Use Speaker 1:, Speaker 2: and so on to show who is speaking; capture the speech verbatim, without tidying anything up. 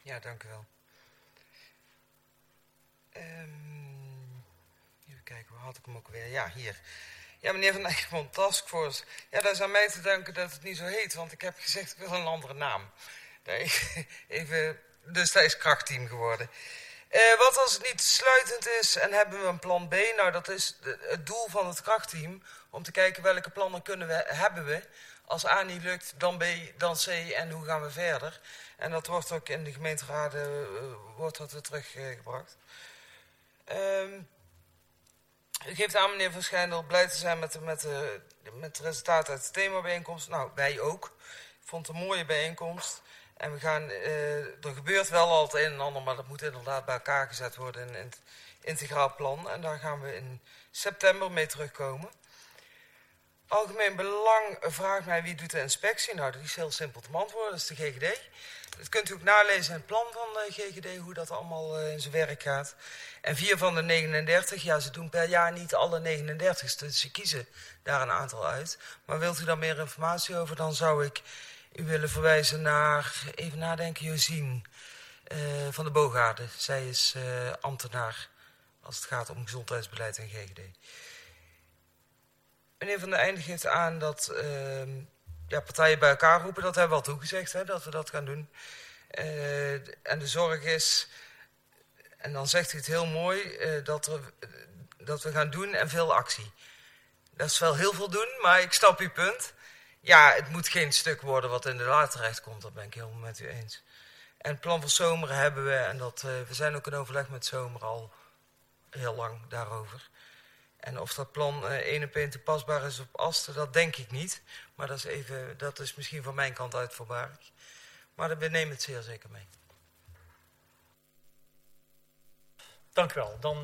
Speaker 1: Ja, dank u wel. Um, even kijken, waar had ik hem ook weer? Ja, hier. Ja, meneer Van Egmond, Taskforce. Ja, dat is aan mij te danken dat het niet zo heet, want ik heb gezegd ik wil een andere naam. Even, dus dat is krachtteam geworden. Uh, wat als het niet sluitend is en hebben we een plan B? Nou, dat is de, het doel van het krachtteam, om te kijken welke plannen kunnen we, hebben we. Als A niet lukt, dan B, dan C en hoe gaan we verder. En dat wordt ook in de gemeenteraden uh, wordt dat weer teruggebracht. Uh, u geeft aan, meneer Van Schijndel, blij te zijn met de, met de, met de resultaten uit de themabijeenkomst. Nou, wij ook. Ik vond het een mooie bijeenkomst. En we gaan, uh, er gebeurt wel al het een en ander, maar dat moet inderdaad bij elkaar gezet worden in, in het integraal plan. En daar gaan we in september mee terugkomen. Algemeen belang vraagt mij wie doet de inspectie. Nou, dat is heel simpel te beantwoorden, dat is de G G D. Dat kunt u ook nalezen in het plan van de G G D, hoe dat allemaal uh, in zijn werk gaat. En vier van de negenendertig, ja, ze doen per jaar niet alle negenendertig, dus ze kiezen daar een aantal uit. Maar wilt u daar meer informatie over, dan zou ik u willen verwijzen naar, even nadenken, Josien uh, van de Boogaarden. Zij is uh, ambtenaar als het gaat om gezondheidsbeleid en G G D. Meneer Van der Einde geeft aan dat uh, ja, partijen bij elkaar roepen. Dat hebben we al toegezegd, hè, dat we dat gaan doen. Uh, en de zorg is, en dan zegt u het heel mooi, uh, dat, er, uh, dat we gaan doen en veel actie. Dat is wel heel veel doen, maar ik snap uw punt. Ja, het moet geen stuk worden wat in de la terecht komt, dat ben ik helemaal met u eens. En het plan voor Zomeren hebben we, en dat, uh, we zijn ook in overleg met Zomeren al heel lang daarover. En of dat plan uh, één op één toepasbaar is op Asten, dat denk ik niet. Maar dat is, even, dat is misschien van mijn kant uit voorbarig. Maar we nemen het zeer zeker mee.
Speaker 2: Dank u wel. Dan